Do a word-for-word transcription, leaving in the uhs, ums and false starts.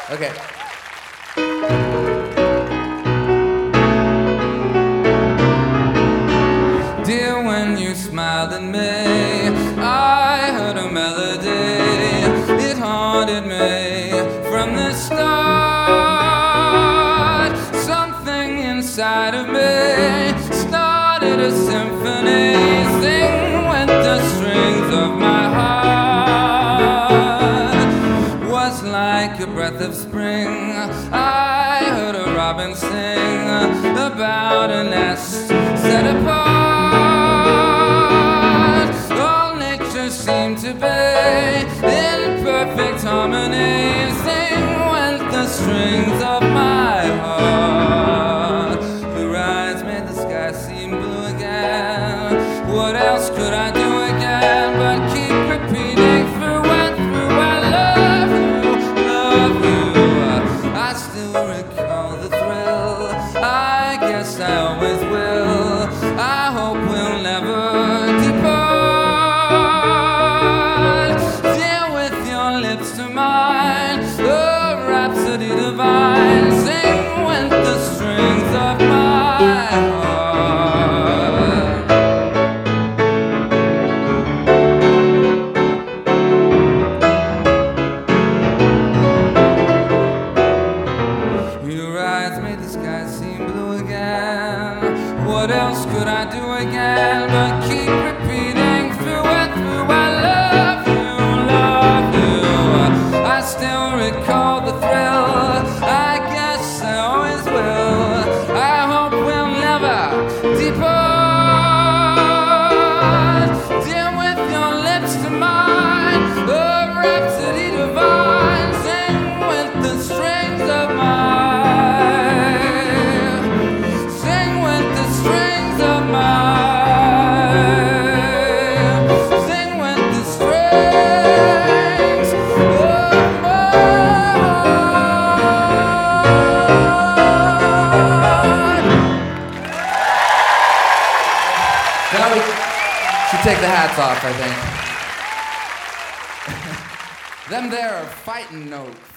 Okay. Dear, when you smiled at me, I heard a melody. It haunted me from the start. Something inside of me started a symphony. Sing went the strings of my heart. Was like a breath of spring. I heard a robin sing about a nest set apart. All nature seemed to be in perfect harmony. Sing went the strings of my heart. Your eyes made the sky seem blue again. What else could I do again but keep repeating through and through? I love you, love you. I still recall the thrill. I guess I always will. I hope we'll never depart. Dear, with your lips to mine, a rhapsody divine. Sing went the strings of my heart. Your eyes made the sky seem blue again. What else could I do again but keep repeating through and through? I love you, love you. I still recall the thrill. I guess I always will. I hope we'll never depart. Dear, with your lips to mine, a rhapsody divine. Sing with the strings of mine. Sing with the strings of mine. Sing with the strings of mine. Now we should take the hats off, I think. Them there are fighting notes.